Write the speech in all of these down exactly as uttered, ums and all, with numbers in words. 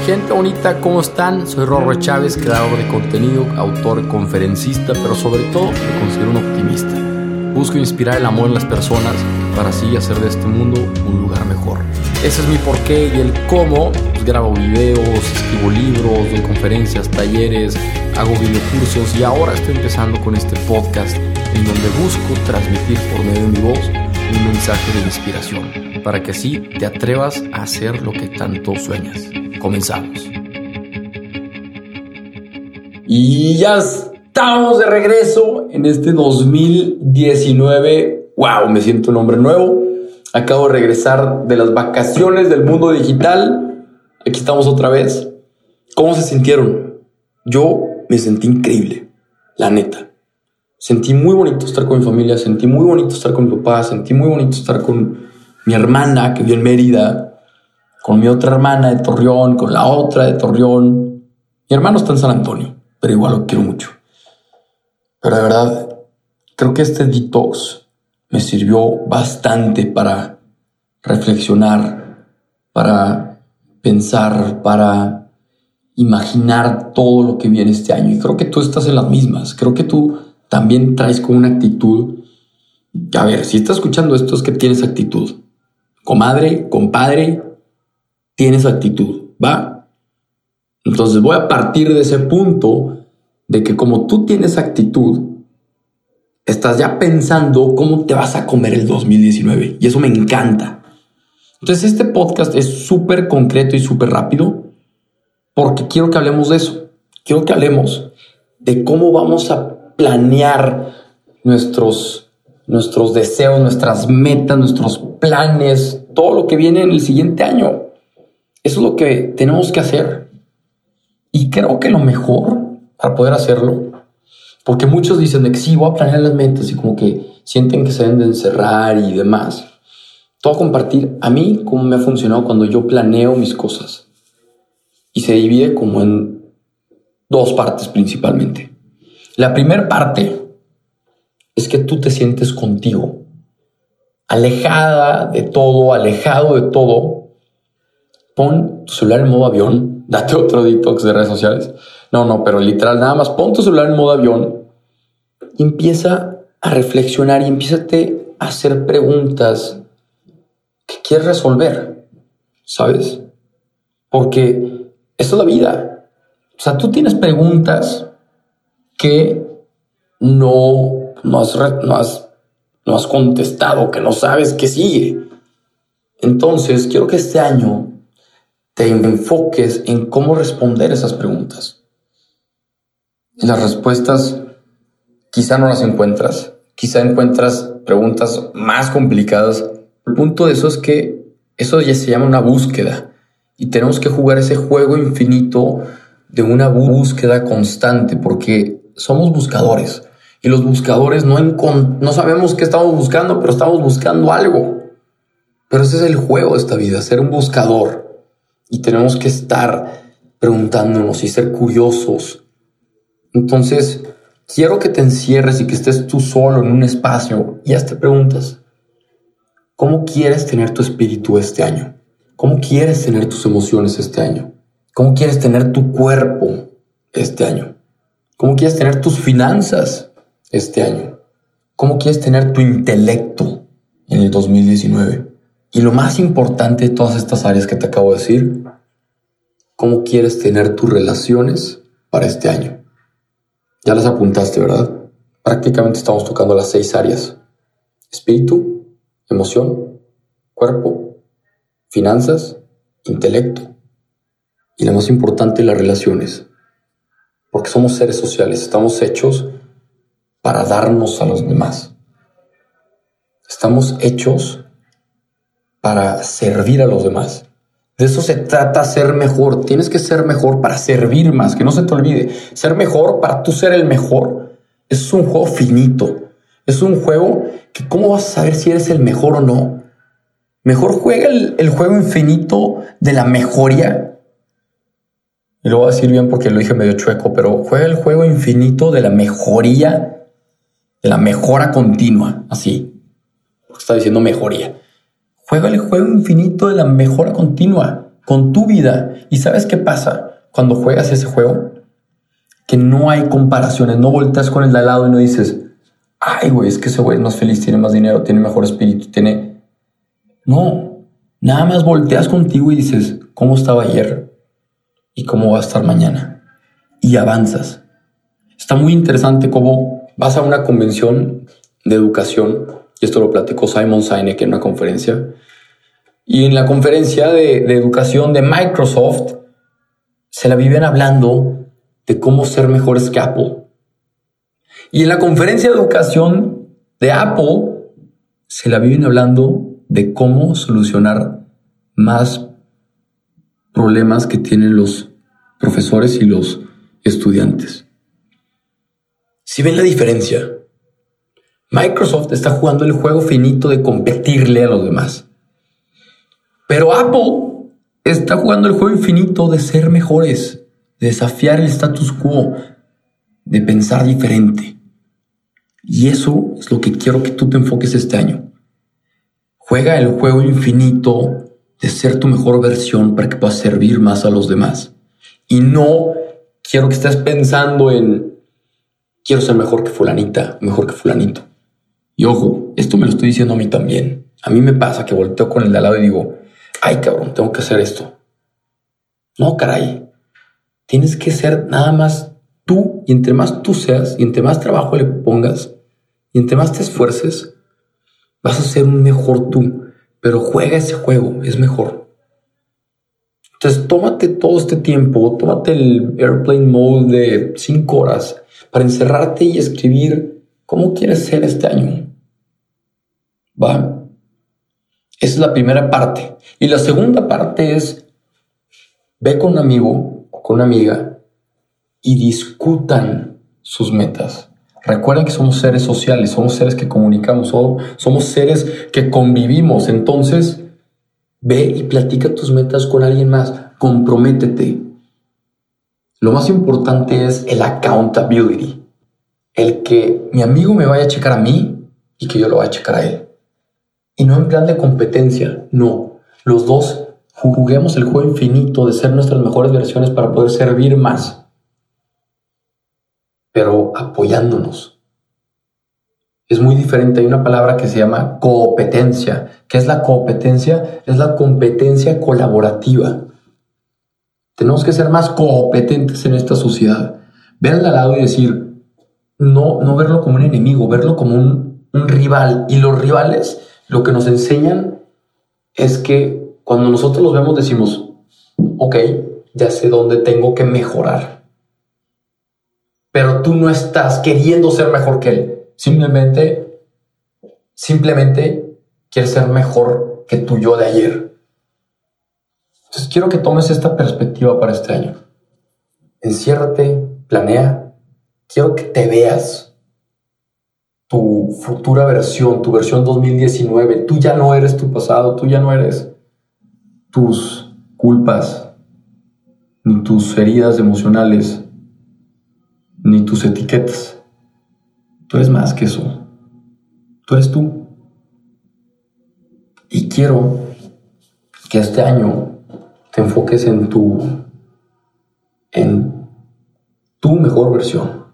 Gente bonita, ¿cómo están? Soy Rorro Chávez, creador de contenido, autor, conferencista, pero sobre todo me considero un optimista. Busco inspirar el amor en las personas para así hacer de este mundo un lugar mejor. Ese es mi porqué y el cómo. Pues grabo videos, escribo libros, doy conferencias, talleres, hago videocursos y ahora estoy empezando con este podcast en donde busco transmitir por medio de mi voz un mensaje de inspiración para que así te atrevas a hacer lo que tanto sueñas. Comenzamos. Y ya estamos de regreso en este dos mil diecinueve. ¡Wow! Me siento un hombre nuevo. Acabo de regresar de las vacaciones del mundo digital. Aquí estamos otra vez. ¿Cómo se sintieron? Yo me sentí increíble, la neta. Sentí muy bonito estar con mi familia, sentí muy bonito estar con mi papá, sentí muy bonito estar con mi hermana que vive en Mérida, con mi otra hermana de Torreón, con la otra de Torreón. Mi hermano está en San Antonio, pero igual lo quiero mucho. Pero de verdad, creo que este detox me sirvió bastante para reflexionar, para pensar, para imaginar todo lo que viene este año. Y creo que tú estás en las mismas. Creo que tú también traes con una actitud. A ver, si estás escuchando esto es que tienes actitud. Comadre, compadre, tienes actitud, ¿va? Entonces voy a partir de ese punto de que como tú tienes actitud, estás ya pensando cómo te vas a comer el dos mil diecinueve. Y eso me encanta. Entonces este podcast es súper concreto y súper rápido porque quiero que hablemos de eso. Quiero que hablemos de cómo vamos a planear nuestros, nuestros deseos, nuestras metas, nuestros planes, todo lo que viene en el siguiente año. Eso es lo que tenemos que hacer. Y creo que lo mejor para poder hacerlo, porque muchos dicen de que sí, voy a planear las metas y como que sienten que se deben de encerrar y demás. Te voy a compartir a mí cómo me ha funcionado cuando yo planeo mis cosas. Y se divide como en dos partes principalmente. La primera parte es que tú te sientes contigo, alejada de todo, alejado de todo. Pon tu celular en modo avión, date otro detox de redes sociales. No, no, pero literal, nada más pon tu celular en modo avión y empieza a reflexionar y empiézate a hacer preguntas que quieres resolver, ¿sabes? Porque eso es la vida. O sea, tú tienes preguntas que no, no, has, no, has, no has contestado, que no sabes qué sigue. Entonces, quiero que este año te enfoques en cómo responder esas preguntas. Y las respuestas quizá no las encuentras. Quizá encuentras preguntas más complicadas. El punto de eso es que eso ya se llama una búsqueda. Y tenemos que jugar ese juego infinito de una búsqueda constante porque somos buscadores. Y los buscadores no, encont- no sabemos qué estamos buscando, pero estamos buscando algo. Pero ese es el juego de esta vida, ser un buscador. Y tenemos que estar preguntándonos y ser curiosos. Entonces, quiero que te encierres y que estés tú solo en un espacio y hazte preguntas. ¿Cómo quieres tener tu espíritu este año? ¿Cómo quieres tener tus emociones este año? ¿Cómo quieres tener tu cuerpo este año? ¿Cómo quieres tener tus finanzas este año? ¿Cómo quieres tener tu intelecto en el dos mil diecinueve? Y lo más importante de todas estas áreas que te acabo de decir, ¿cómo quieres tener tus relaciones para este año? Ya las apuntaste, ¿verdad? Prácticamente estamos tocando las seis áreas. Espíritu, emoción, cuerpo, finanzas, intelecto. Y lo más importante, las relaciones. Porque somos seres sociales, estamos hechos para darnos a los demás. Estamos hechos para servir a los demás. De eso se trata, ser mejor. Tienes que ser mejor para servir más, que no se te olvide. Ser mejor para tú ser el mejor. Es un juego finito. Es un juego que ¿cómo vas a saber si eres el mejor o no? Mejor juega el, el juego infinito de la mejoría. Y lo voy a decir bien porque lo dije medio chueco, pero juega el juego infinito de la mejoría, de la mejora continua. Así. Porque está diciendo mejoría. Juega el juego infinito de la mejora continua. con tu vida. ¿Y sabes qué pasa cuando juegas ese juego? Que no hay comparaciones, no volteas con el de al lado y no dices, ay, güey, es que ese güey es más feliz, tiene más dinero, tiene mejor espíritu, tiene... No, nada más volteas contigo y dices, ¿cómo estaba ayer? ¿Y cómo va a estar mañana? Y avanzas. Está muy interesante cómo vas a una convención de educación, y esto lo platicó Simon Sinek en una conferencia, y en la conferencia de, de educación de Microsoft se la viven hablando de cómo ser mejores que Apple. Y en la conferencia de educación de Apple se la viven hablando de cómo solucionar más problemas que tienen los profesores y los estudiantes. Si ven la diferencia, Microsoft está jugando el juego finito de competirle a los demás. Pero Apple está jugando el juego infinito de ser mejores, de desafiar el status quo, de pensar diferente. Y eso es lo que quiero que tú te enfoques este año. Juega el juego infinito de ser tu mejor versión para que puedas servir más a los demás. Y no quiero que estés pensando en quiero ser mejor que fulanita, mejor que fulanito. Y ojo, esto me lo estoy diciendo a mí también. A mí me pasa que volteo con el de al lado y digo, ay cabrón, tengo que hacer esto. No, caray. Tienes que ser nada más tú, y entre más tú seas, y entre más trabajo le pongas, y entre más te esfuerces, vas a ser un mejor tú. Pero juega ese juego, es mejor. Entonces tómate todo este tiempo, tómate el airplane mode de cinco horas para encerrarte y escribir cómo quieres ser este año. ¿Va? Esa es la primera parte. Y la segunda parte es, ve con un amigo o con una amiga y discutan sus metas. Recuerden que somos seres sociales, somos seres que comunicamos, somos seres que convivimos. Entonces, ve y platica tus metas con alguien más. Comprométete. Lo más importante es el accountability. El que mi amigo me vaya a checar a mí y que yo lo vaya a checar a él. Y no en plan de competencia, no. Los dos juguemos el juego infinito de ser nuestras mejores versiones para poder servir más. Pero apoyándonos. Es muy diferente. Hay una palabra que se llama competencia. ¿Qué es la competencia? Es la competencia colaborativa. Tenemos que ser más competentes en esta sociedad. Ver al lado y decir, no, no verlo como un enemigo, verlo como un, un rival. Y los rivales lo que nos enseñan es que cuando nosotros los vemos decimos, ok, ya sé dónde tengo que mejorar. Pero tú no estás queriendo ser mejor que él. Simplemente, simplemente quieres ser mejor que tu yo de ayer. Entonces quiero que tomes esta perspectiva para este año. Enciérrate, planea. Quiero que te veas tu futura versión, tu versión dos mil diecinueve. Tú ya no eres tu pasado, tú ya no eres tus culpas, ni tus heridas emocionales, ni tus etiquetas. Tú eres más que eso. Tú eres tú. Y quiero que este año te enfoques en tu, en tu mejor versión.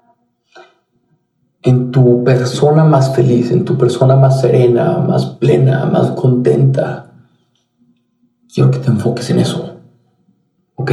En tu persona más feliz, en tu persona más serena, más plena, más contenta. Quiero que te enfoques en eso. ¿Ok?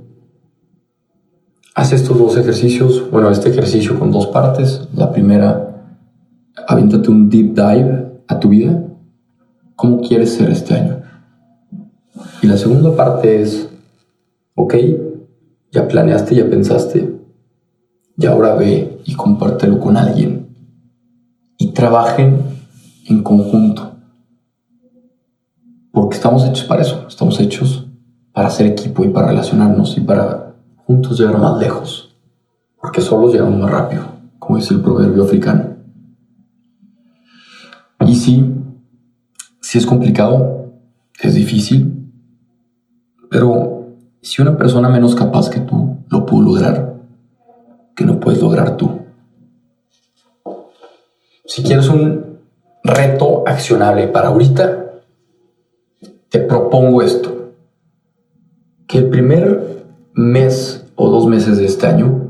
Haz estos dos ejercicios. Bueno, este ejercicio con dos partes. La primera, aviéntate un deep dive a tu vida. ¿Cómo quieres ser este año? Y la segunda parte es, ok, ya planeaste, ya pensaste. Y ahora ve y compártelo con alguien. Y trabajen en conjunto. Porque estamos hechos para eso. Estamos hechos para hacer equipo y para relacionarnos y para juntos llegar más lejos. Porque solos llegamos más rápido, como dice el proverbio africano. Y sí, sí es complicado, es difícil. Pero si una persona menos capaz que tú lo pudo lograr, que no puedes lograr tú. Si quieres un reto accionable para ahorita, te propongo esto. que el primer mes o dos meses de este año,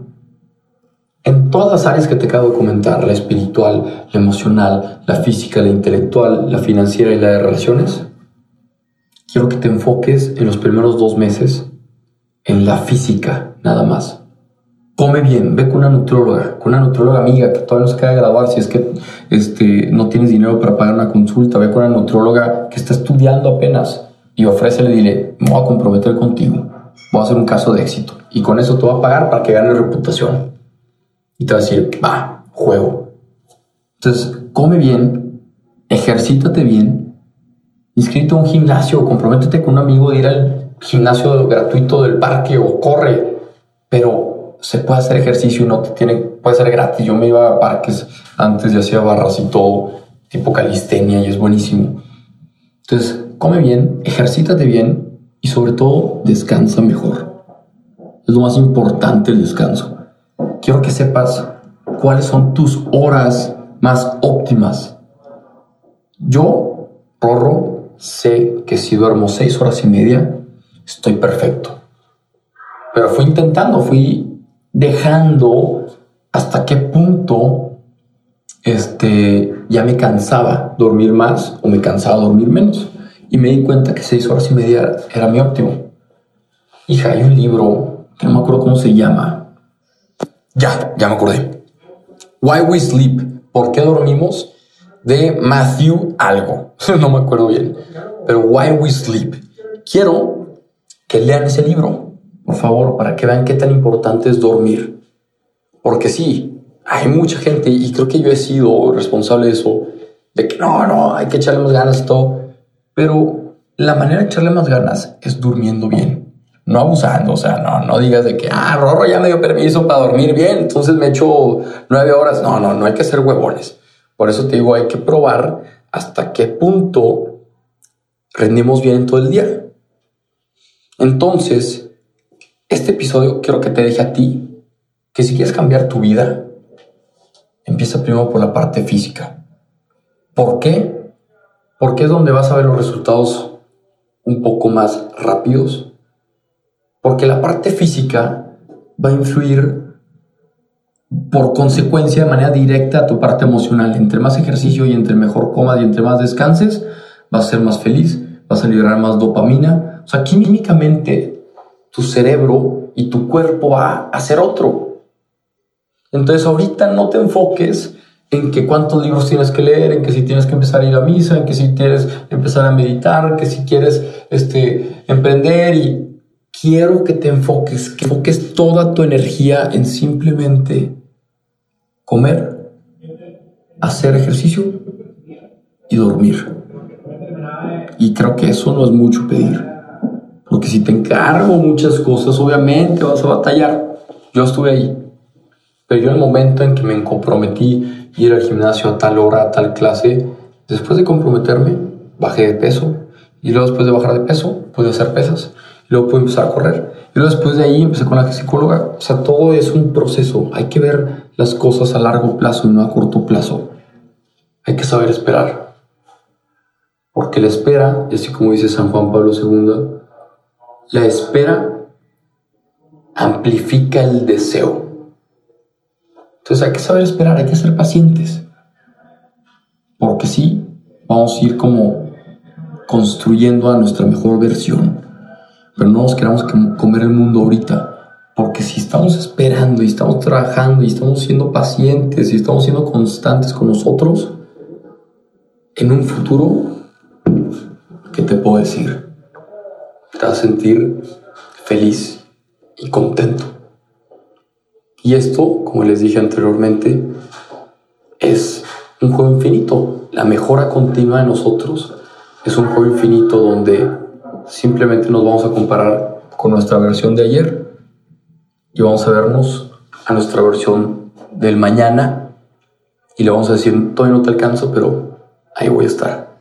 en todas las áreas que te acabo de comentar, la espiritual, la emocional, la física, la intelectual, la financiera y la de relaciones, quiero que te enfoques en los primeros dos meses en la física, nada más. Come bien, ve con una nutrióloga, con una nutrióloga amiga que todavía no se acaba de graduar. Si es que este, no tienes dinero para pagar una consulta, ve con una nutrióloga que está estudiando apenas y ofrécele, dile, me voy a comprometer contigo, voy a hacer un caso de éxito y con eso te voy a pagar para que ganes reputación. Y te va a decir, va, juego. Entonces, come bien, ejercítate bien, inscríbete a un gimnasio, comprométete con un amigo de ir al gimnasio gratuito del parque o corre, pero se puede hacer ejercicio y no te tiene, puede ser gratis. Yo me iba a parques antes y hacía barras y todo, tipo calistenia, y es buenísimo. Entonces, come bien, ejercítate bien y sobre todo descansa mejor. Es lo más importante, el descanso. Quiero que sepas cuáles son tus horas más óptimas. Yo, Rorro, sé que si duermo seis horas y media, estoy perfecto. Pero fui intentando, fui dejando hasta qué punto este, ya me cansaba dormir más o me cansaba dormir menos. Y me di cuenta que seis horas y media era mi óptimo. Hija, hay un libro que no me acuerdo cómo se llama. Ya, ya me acordé. Why We Sleep, ¿por qué dormimos? De Matthew algo, no me acuerdo bien, pero Why We Sleep. Quiero que lean ese libro, por favor, para que vean qué tan importante es dormir. Porque sí, hay mucha gente, y creo que yo he sido responsable de eso, de que no, no, hay que echarle más ganas y todo, pero la manera de echarle más ganas es durmiendo bien. No abusando, o sea, no, no digas de que, ah, Rorro ya me dio permiso para dormir bien, entonces me echo nueve horas. No, no, no hay que ser huevones. Por eso te digo, hay que probar hasta qué punto rendimos bien en todo el día. Entonces, este episodio quiero que te deje a ti que si quieres cambiar tu vida, empieza primero por la parte física. ¿Por qué? Porque es donde vas a ver los resultados un poco más rápidos. Porque la parte física va a influir por consecuencia de manera directa a tu parte emocional. Entre más ejercicio y entre mejor comas y entre más descanses, vas a ser más feliz, vas a liberar más dopamina. O sea, químicamente tu cerebro y tu cuerpo va a ser otro. Entonces ahorita no te enfoques en que cuántos libros tienes que leer, en que si tienes que empezar a ir a misa, en que si quieres empezar a meditar, que si quieres este, emprender y... Quiero que te enfoques, que enfoques toda tu energía en simplemente comer, hacer ejercicio y dormir. Y creo que eso no es mucho pedir. Porque si te encargo muchas cosas, obviamente vas a batallar. Yo estuve ahí. Pero yo en el momento en que me comprometí a ir al gimnasio a tal hora, a tal clase, después de comprometerme, bajé de peso. Y luego después de bajar de peso, pude hacer pesas. Luego pude empezar a correr. Y luego después de ahí empecé con la psicóloga. O sea, todo es un proceso. Hay que ver las cosas a largo plazo y no a corto plazo. Hay que saber esperar. Porque la espera, y así como dice San Juan Pablo segundo, la espera amplifica el deseo. Entonces hay que saber esperar, hay que ser pacientes. Porque sí, vamos a ir como construyendo a nuestra mejor versión. Pero no nos queramos comer el mundo ahorita, porque si estamos esperando y estamos trabajando y estamos siendo pacientes y estamos siendo constantes con nosotros, en un futuro, ¿qué te puedo decir? Te vas a sentir feliz y contento. Y esto, como les dije anteriormente, es un juego infinito. La mejora continua de nosotros es un juego infinito donde simplemente nos vamos a comparar con nuestra versión de ayer y vamos a vernos a nuestra versión del mañana y le vamos a decir, todavía no te alcanzo, pero ahí voy a estar.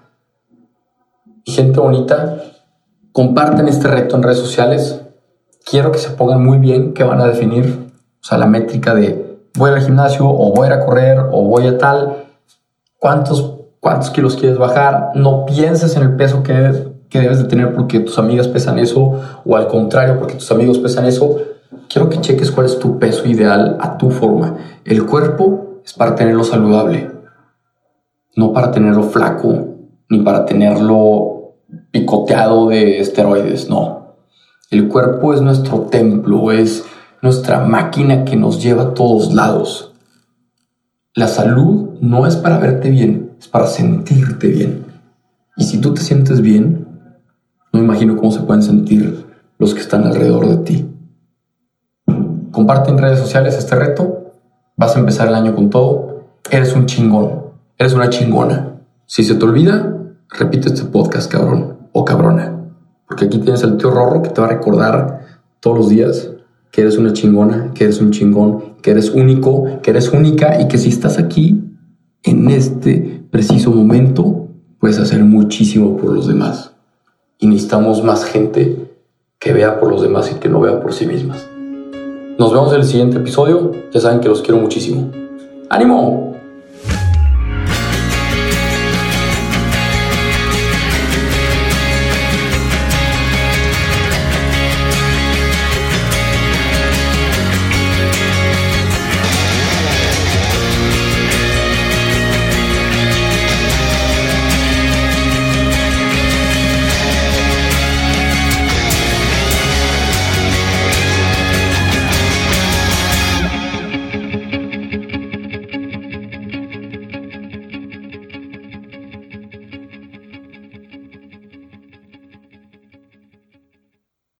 Y gente bonita, comparten este reto en redes sociales. Quiero que se pongan muy bien qué van a definir, o sea, la métrica de voy al gimnasio o voy a ir a correr o voy a tal, cuántos, cuántos kilos quieres bajar. No pienses en el peso que que debes de tener porque tus amigas pesan eso, o al contrario, porque tus amigos pesan eso, quiero que cheques cuál es tu peso ideal a tu forma. El cuerpo es para tenerlo saludable, no para tenerlo flaco, ni para tenerlo picoteado de esteroides, no. El cuerpo es nuestro templo, es nuestra máquina que nos lleva a todos lados. La salud no es para verte bien, es para sentirte bien. Y si tú te sientes bien, no imagino cómo se pueden sentir los que están alrededor de ti. Comparte en redes sociales este reto. Vas a empezar el año con todo. Eres un chingón. Eres una chingona. Si se te olvida, repite este podcast, cabrón o cabrona. Porque aquí tienes al tío Rorro que te va a recordar todos los días que eres una chingona, que eres un chingón, que eres único, que eres única y que si estás aquí, en este preciso momento, puedes hacer muchísimo por los demás. Y necesitamos más gente que vea por los demás y que no vea por sí mismas. Nos vemos en el siguiente episodio. Ya saben que los quiero muchísimo. ¡Ánimo!